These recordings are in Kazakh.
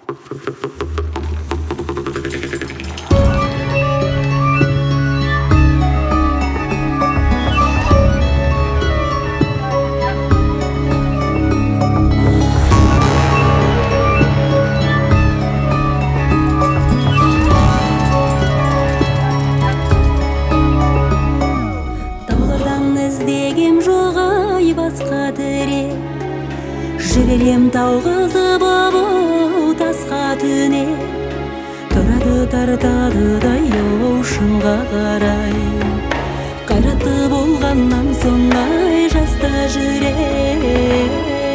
Жүререм тауғызып тасқа түне, тұрады тартады даяу шыңға қарай. Қайратты болғаннан соңдай жаста жүрем.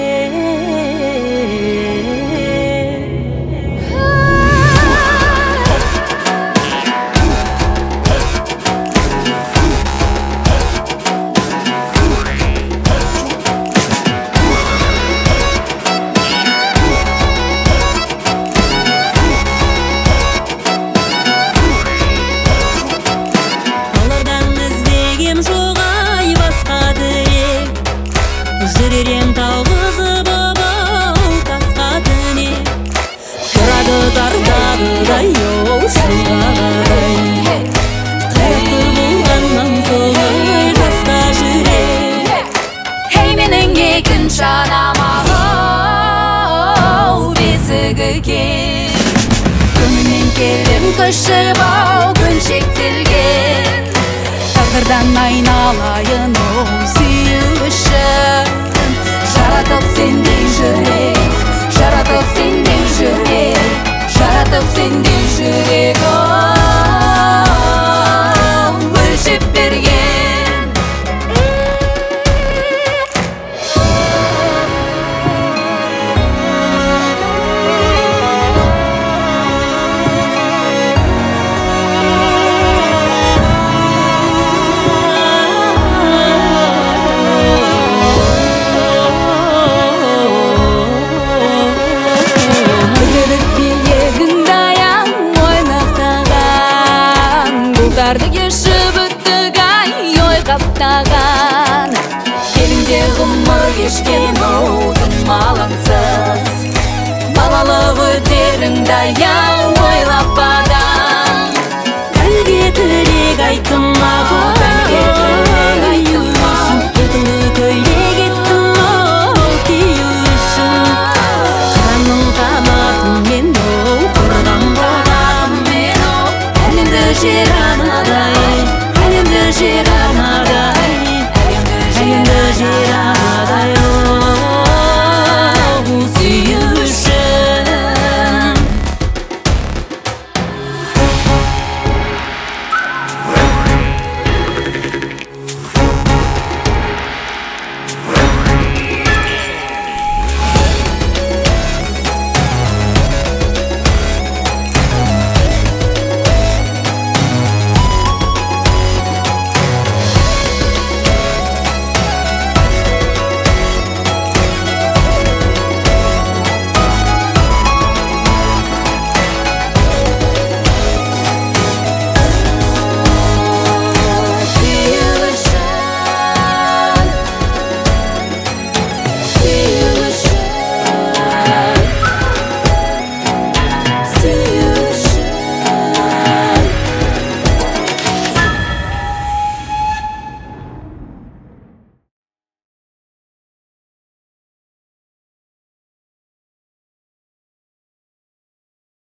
Жүререм тауғызып тасқа түне, тұрады тартады даяу шыңға қарай. Қайратты болғаннан соңдай жаста жүрем. Hey менің екінші анам бесігі кең, күнінен келдім көшіп күн шектелген. Тағдырдан айналайын сүйуші, жаратып сендей жүрек, жаратып сендей жүрек, жаратып сендей жүрек өлшеп берген. Бұлдарды кешіп өттік ай ой қаптаған. Еліңде ғұмыр кешкен тым алаңсыз, балалық өтеріңді аяу ойлап адам. Кәлге тілек айттым кәлге тілек айттым ұлтыңды көйлек еттім кию үшін. Қыранның қанатымен құрдам болдым мен әлемді жер